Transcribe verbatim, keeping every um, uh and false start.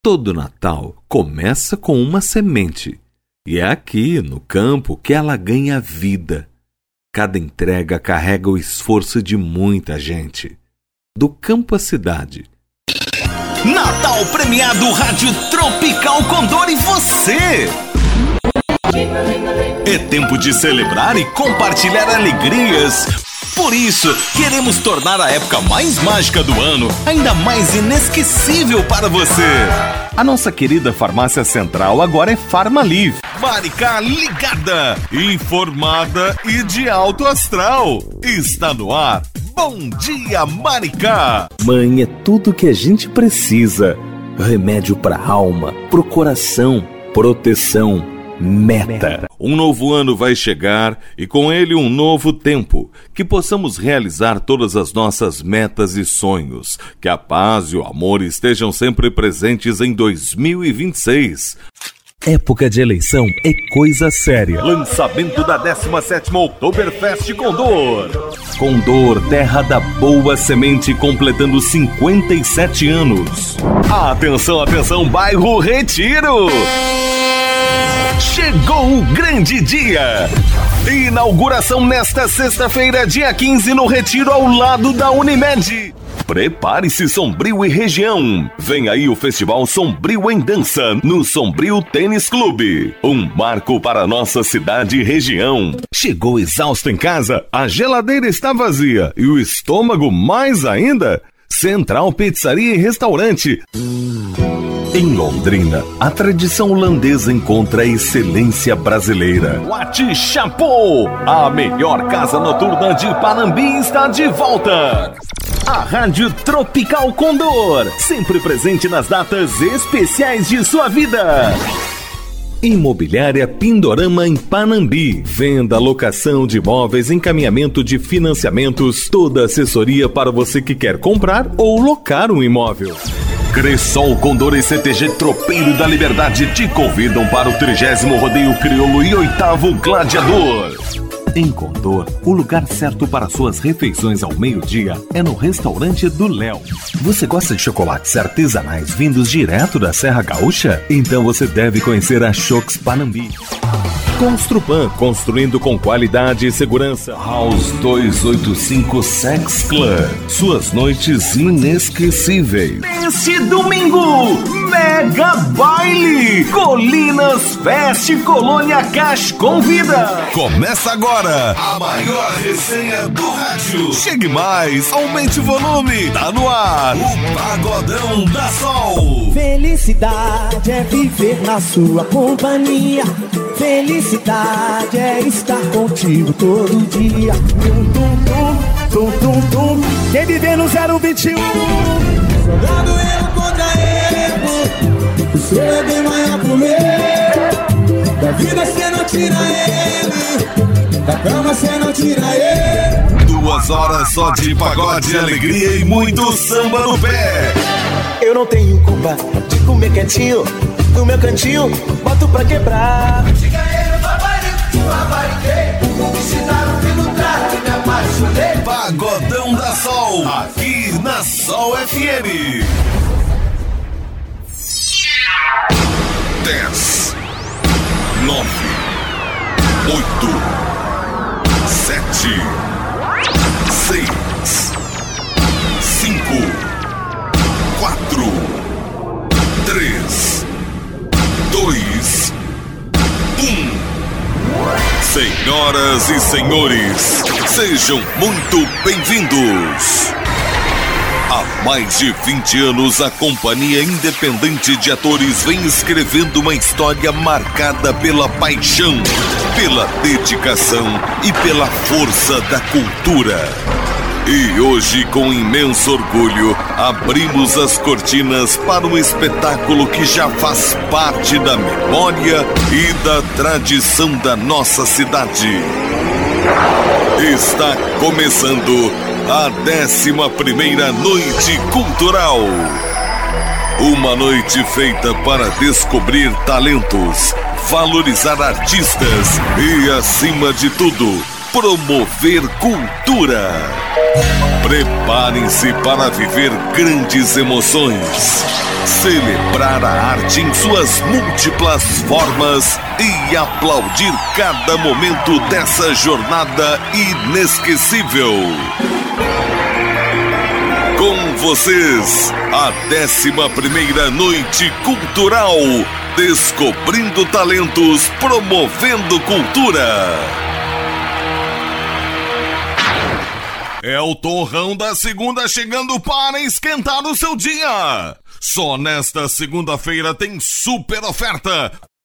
Todo Natal começa com uma semente, e é aqui, no campo, que ela ganha vida. Cada entrega carrega o esforço de muita gente. Do campo à cidade. Natal premiado Rádio Tropical Condor e você! É tempo de celebrar e compartilhar alegrias. Por isso, queremos tornar a época mais mágica do ano ainda mais inesquecível para você. A nossa querida Farmácia Central agora é Farmalive. Maricá ligada, informada e de alto astral. Está no ar. Bom dia, Maricá! Mãe é tudo que a gente precisa. Remédio para a alma, pro coração, proteção. Meta. Um novo ano vai chegar e com ele um novo tempo. Que possamos realizar todas as nossas metas e sonhos. Que a paz e o amor estejam sempre presentes em dois mil e vinte e seis. Época de eleição é coisa séria. Lançamento da décima sétima Oktoberfest Condor. Condor, terra da boa semente, completando cinquenta e sete anos. Atenção, atenção, bairro Retiro. Chegou o grande dia! Inauguração nesta sexta-feira, dia quinze, no Retiro, ao lado da Unimed. Prepare-se, Sombrio e região. Vem aí o Festival Sombrio em Dança, no Sombrio Tênis Clube. Um marco para a nossa cidade e região. Chegou exausto em casa? A geladeira está vazia e o estômago mais ainda? Central Pizzaria e Restaurante. Em Londrina, a tradição holandesa encontra a excelência brasileira. Wat Chapô, a melhor casa noturna de Panambi, está de volta. A Rádio Tropical Condor, sempre presente nas datas especiais de sua vida. Imobiliária Pindorama em Panambi. Venda, locação de imóveis, encaminhamento de financiamentos, toda assessoria para você que quer comprar ou locar um imóvel. Cressol, Condor e C T G Tropeiro da Liberdade te convidam para o trigésimo Rodeio Crioulo e oitavo Gladiador. Em Condor, o lugar certo para suas refeições ao meio-dia é no Restaurante do Léo. Você gosta de chocolates artesanais vindos direto da Serra Gaúcha? Então você deve conhecer a Chocs Panambi. Construpan, construindo com qualidade e segurança. House duzentos e oitenta e cinco Sex Club, suas noites inesquecíveis. Neste domingo, Mega Baile, Colinas Fest Colônia Cash convida. Começa agora a maior resenha do rádio. Chegue mais, aumente o volume, tá no ar, o Pagodão da Sol. Felicidade é viver na sua companhia. Felicidade é estar contigo todo dia. Tum, tum, tum, tum, tum, tum. Quem viver no zero vinte e um, jogando erro contra erro. O seu é bem maior pro meu. Da vida cê não tira ele, da cama cê não tira ele. Duas horas só de pagode, alegria e muito samba no pé. Eu não tenho culpa de comer quietinho, no meu cantinho, boto pra quebrar. Diga ele, babarico, babariquei. Me ensinaram que lutar, que me apaixonei. Pagodão da Sol, aqui na Sol F M. Dez, nove, oito, sete, seis, cinco, quatro, três, dois, um. Senhoras e senhores, sejam muito bem-vindos. Há mais de vinte anos, a Companhia Independente de Atores vem escrevendo uma história marcada pela paixão, pela dedicação e pela força da cultura. E hoje, com imenso orgulho, abrimos as cortinas para um espetáculo que já faz parte da memória e da tradição da nossa cidade. Está começando a décima primeira Noite Cultural. Uma noite feita para descobrir talentos, valorizar artistas e, acima de tudo, promover cultura. Preparem-se para viver grandes emoções, celebrar a arte em suas múltiplas formas e aplaudir cada momento dessa jornada inesquecível. Com vocês, a décima primeira Noite Cultural, descobrindo talentos, promovendo cultura. É o torrão da segunda chegando para esquentar o seu dia. Só nesta segunda-feira tem super oferta.